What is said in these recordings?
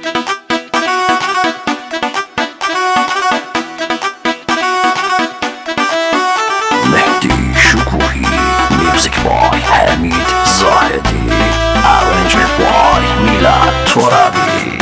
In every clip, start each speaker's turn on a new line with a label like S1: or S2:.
S1: مهدی شکوهی میوزیک بای حمید زاهدی ارنجمنت بای میلاد ترابی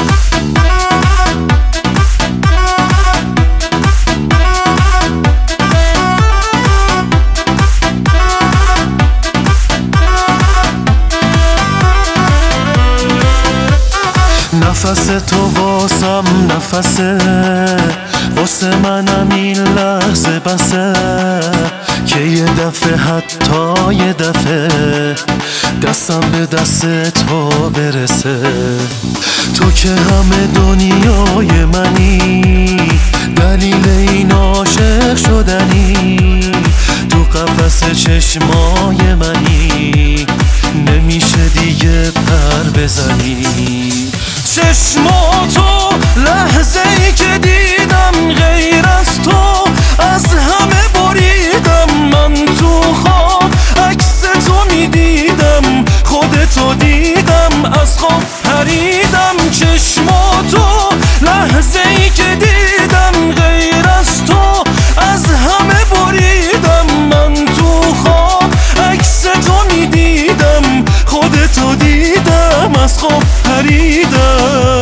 S2: نفس تو واسم نفسه، واسه منم این لحظه بسه که یه دفعه حتی یه دفعه دستم به دست تو برسه. تو که همه دنیای منی، دلیل این عاشق شدنی، تو قفس چشمای منی، نمیشه دیگه پر بزنی. چشماتو لحظه ای که دیدم، غیر از تو از همه بریدم. من تو خواب عکس تو میدیدم، خودتو دیدم از خواب پریدم. چشماتو لحظه ای که دیدم، غیر از تو از همه بریدم. من تو خواب عکس تو میدیدم، خودتو دیدم از خواب پریدم.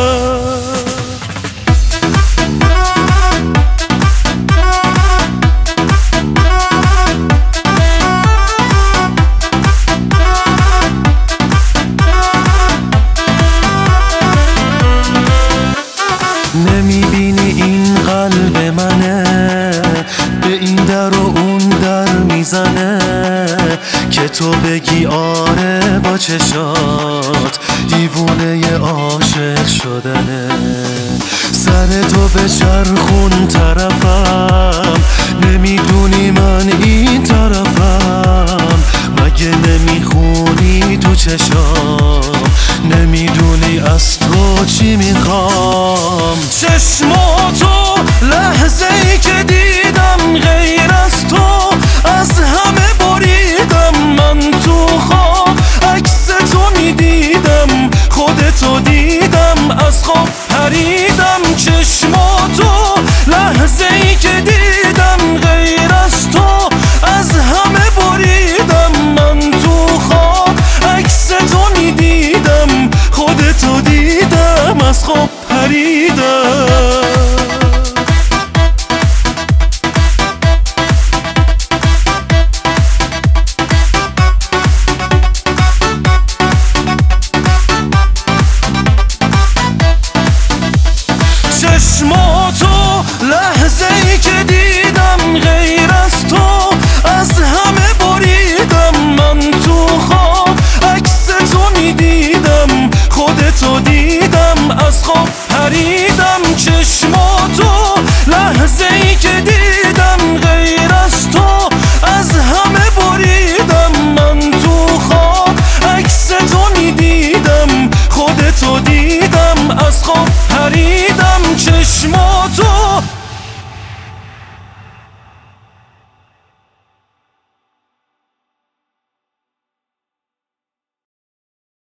S2: نمیبینی این قلب منه، به این در و اون در میزنه که تو بگی آره با چشات، دیوونه عاشق شدنه. سر تو به چرخون طرفم، نمیدونی من این طرفم. مگه نمیخونی تو چشام، نمیدونی از تو چی میخوام. چشماتو لحظه ای که دیدم، غیر از تو از همه بریدم. من تو خواب عکس تو میدیدم، خودتو دیدم از خواب پریدم. چشماتو لحظه ای که دیدم، غیر از تو از همه بریدم. من تو خواب عکس تو میدیدم، خودتو دیدم از خواب پریدم. چشماتو لحظه ای که دیدم، غیر از تو از همه بریدم. من تو خواب عکس تو میدیدم، خودتو دیدم از خواب پریدم. چشماتو لحظه ای که دیدم، غیر از تو از همه بریدم. من تو خواب عکس تو میدیدم، خودتو دیدم از خواب پریدم. چشماتو